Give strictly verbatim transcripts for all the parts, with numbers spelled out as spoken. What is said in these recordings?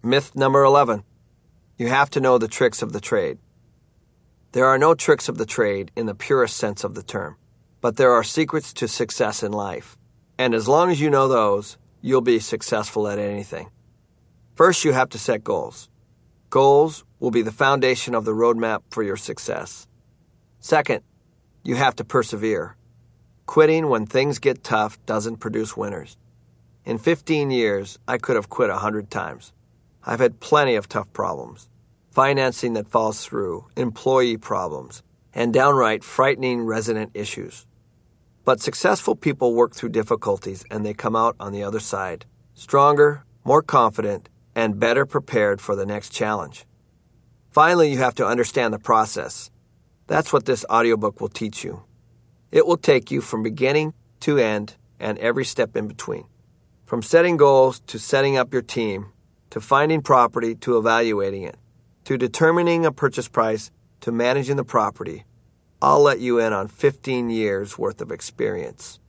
Myth number eleven. You have to know the tricks of the trade. There are no tricks of the trade in the purest sense of the term, but there are secrets to success in life. And as long as you know those, you'll be successful at anything. First, you have to set goals. Goals will be the foundation of the roadmap for your success. Second, you have to persevere. Quitting when things get tough doesn't produce winners. In fifteen years, I could have quit a hundred times. I've had plenty of tough problems. Financing that falls through, employee problems, and downright frightening resident issues. But successful people work through difficulties and they come out on the other side, stronger, more confident, and better prepared for the next challenge. Finally, you have to understand the process. That's what this audiobook will teach you. It will take you from beginning to end and every step in between. From setting goals to setting up your team, to finding property to evaluating it, to determining a purchase price to managing the property, I'll let you in on fifteen years worth of experience.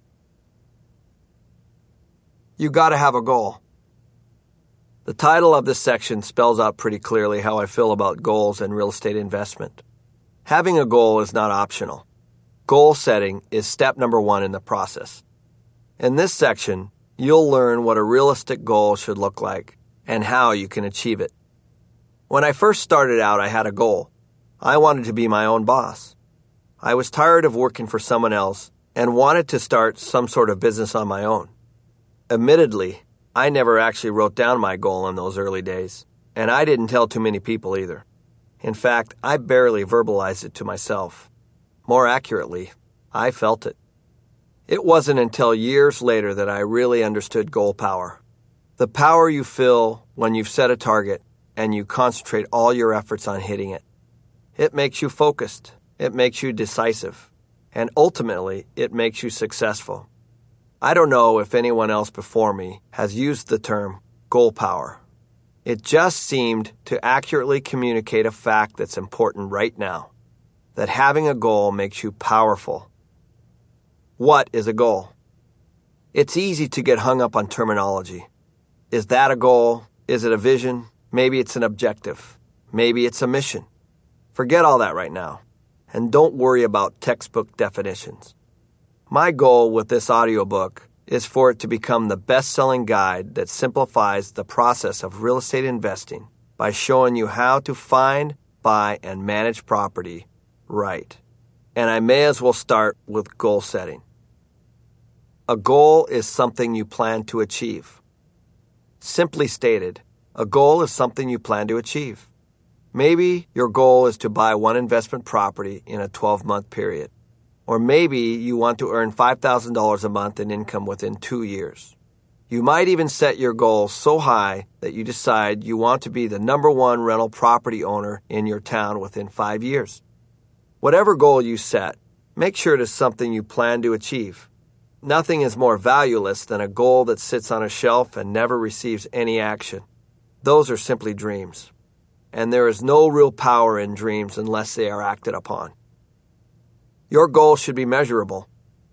You gotta have a goal. The title of this section spells out pretty clearly how I feel about goals and real estate investment. Having a goal is not optional. Goal setting is step number one in the process. In this section, you'll learn what a realistic goal should look like and how you can achieve it. When I first started out, I had a goal. I wanted to be my own boss. I was tired of working for someone else and wanted to start some sort of business on my own. Admittedly, I never actually wrote down my goal in those early days, and I didn't tell too many people either. In fact, I barely verbalized it to myself. More accurately, I felt it. It wasn't until years later that I really understood goal power. The power you feel when you've set a target and you concentrate all your efforts on hitting it. It makes you focused. It makes you decisive. And ultimately, it makes you successful. I don't know if anyone else before me has used the term goal power. It just seemed to accurately communicate a fact that's important right now, that having a goal makes you powerful. What is a goal? It's easy to get hung up on terminology. Is that a goal? Is it a vision? Maybe it's an objective. Maybe it's a mission. Forget all that right now, and don't worry about textbook definitions. My goal with this audiobook is for it to become the best-selling guide that simplifies the process of real estate investing by showing you how to find, buy, and manage property right. And I may as well start with goal setting. A goal is something you plan to achieve. Simply stated, a goal is something you plan to achieve. Maybe your goal is to buy one investment property in a twelve-month period. Or maybe you want to earn five thousand dollars a month in income within two years. You might even set your goal so high that you decide you want to be the number one rental property owner in your town within five years. Whatever goal you set, make sure it is something you plan to achieve. Nothing is more valueless than a goal that sits on a shelf and never receives any action. Those are simply dreams. And there is no real power in dreams unless they are acted upon. Your goal should be measurable.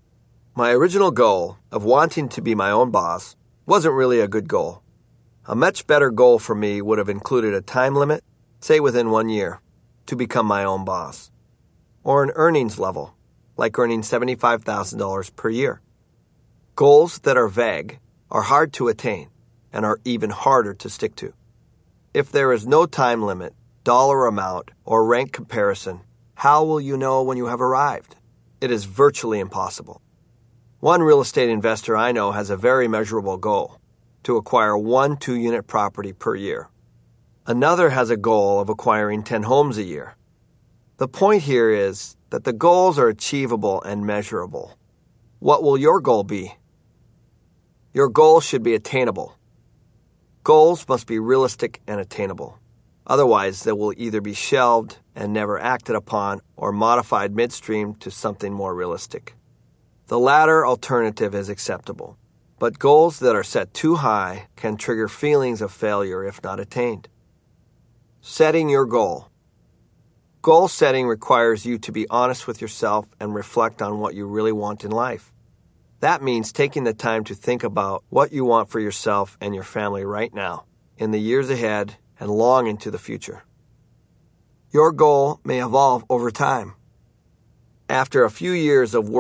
My original goal of wanting to be my own boss wasn't really a good goal. A much better goal for me would have included a time limit, say within one year, to become my own boss. Or an earnings level, like earning seventy-five thousand dollars per year. Goals that are vague are hard to attain and are even harder to stick to. If there is no time limit, dollar amount, or rank comparison, how will you know when you have arrived? It is virtually impossible. One real estate investor I know has a very measurable goal, to acquire one two-unit property per year. Another has a goal of acquiring ten homes a year. The point here is that the goals are achievable and measurable. What will your goal be? Your goal should be attainable. Goals must be realistic and attainable. Otherwise, they will either be shelved and never acted upon or modified midstream to something more realistic. The latter alternative is acceptable, but goals that are set too high can trigger feelings of failure if not attained. Setting your goal. Goal setting requires you to be honest with yourself and reflect on what you really want in life. That means taking the time to think about what you want for yourself and your family right now, in the years ahead and long into the future. Your goal may evolve over time. After a few years of work,